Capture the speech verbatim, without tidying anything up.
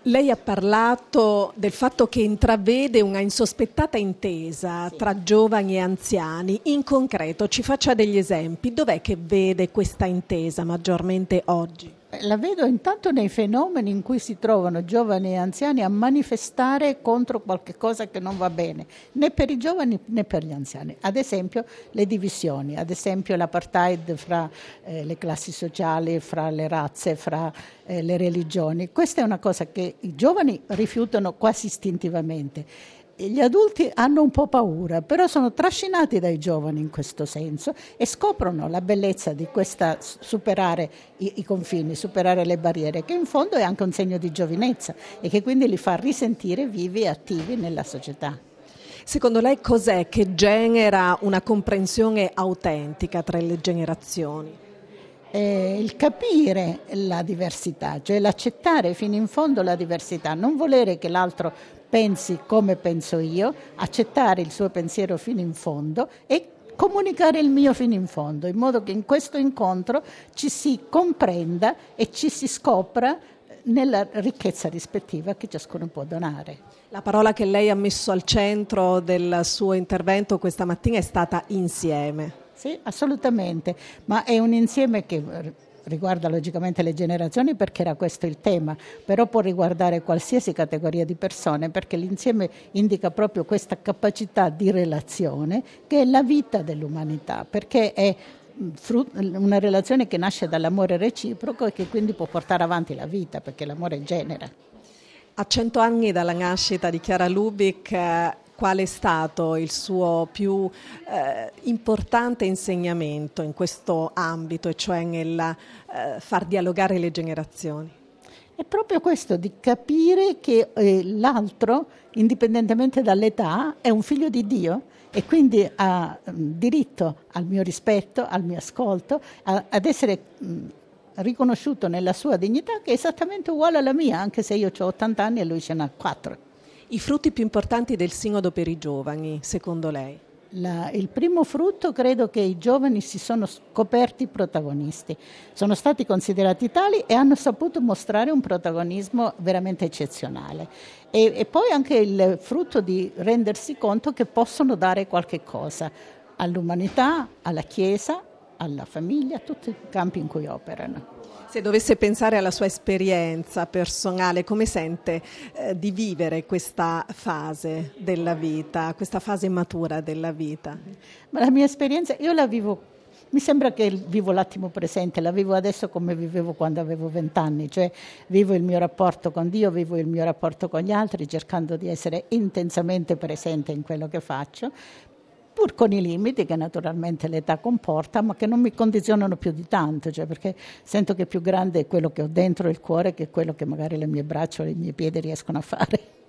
Lei ha parlato del fatto che intravede una insospettata intesa Sì. tra giovani e anziani. In concreto, ci faccia degli esempi. Dov'è che vede questa intesa maggiormente oggi? La vedo intanto nei fenomeni in cui si trovano giovani e anziani a manifestare contro qualche cosa che non va bene, né per i giovani né per gli anziani. Ad esempio le divisioni, ad esempio l'apartheid fra eh, le classi sociali, fra le razze, fra eh, le religioni. Questa è una cosa che i giovani rifiutano quasi istintivamente. Gli adulti hanno un po' paura, però sono trascinati dai giovani in questo senso e scoprono la bellezza di questa superare i, i confini, superare le barriere, che in fondo è anche un segno di giovinezza e che quindi li fa risentire vivi e attivi nella società. Secondo lei cos'è che genera una comprensione autentica tra le generazioni? Eh, il capire la diversità, cioè l'accettare fino in fondo la diversità, non volere che l'altro pensi come penso io, accettare il suo pensiero fino in fondo e comunicare il mio fino in fondo, in modo che in questo incontro ci si comprenda e ci si scopra nella ricchezza rispettiva che ciascuno può donare. La parola che lei ha messo al centro del suo intervento questa mattina è stata insieme. Sì, assolutamente, ma è un insieme che riguarda logicamente le generazioni perché era questo il tema, però può riguardare qualsiasi categoria di persone perché l'insieme indica proprio questa capacità di relazione che è la vita dell'umanità, perché è una relazione che nasce dall'amore reciproco e che quindi può portare avanti la vita perché l'amore genera. A cento anni dalla nascita di Chiara Lubich, eh, qual è stato il suo più eh, importante insegnamento in questo ambito, e cioè nel eh, far dialogare le generazioni? È proprio questo, di capire che eh, l'altro, indipendentemente dall'età, è un figlio di Dio e quindi ha mh, diritto al mio rispetto, al mio ascolto, a, ad essere mh, riconosciuto nella sua dignità che è esattamente uguale alla mia, anche se io ho ottanta anni e lui ce n'ha quattro. I frutti più importanti del Sinodo per i giovani, secondo lei? La, il primo frutto credo che i giovani si sono scoperti protagonisti, sono stati considerati tali e hanno saputo mostrare un protagonismo veramente eccezionale e, e poi anche il frutto di rendersi conto che possono dare qualche cosa all'umanità, alla Chiesa, alla famiglia, a tutti i campi in cui operano. Se dovesse pensare alla sua esperienza personale, come sente eh, di vivere questa fase della vita, questa fase matura della vita? Ma la mia esperienza, io la vivo, mi sembra che vivo l'attimo presente, la vivo adesso come vivevo quando avevo vent'anni, cioè vivo il mio rapporto con Dio, vivo il mio rapporto con gli altri, cercando di essere intensamente presente in quello che faccio, pur con i limiti che naturalmente l'età comporta, ma che non mi condizionano più di tanto, cioè perché sento che più grande è quello che ho dentro il cuore che quello che magari le mie braccia o i miei piedi riescono a fare.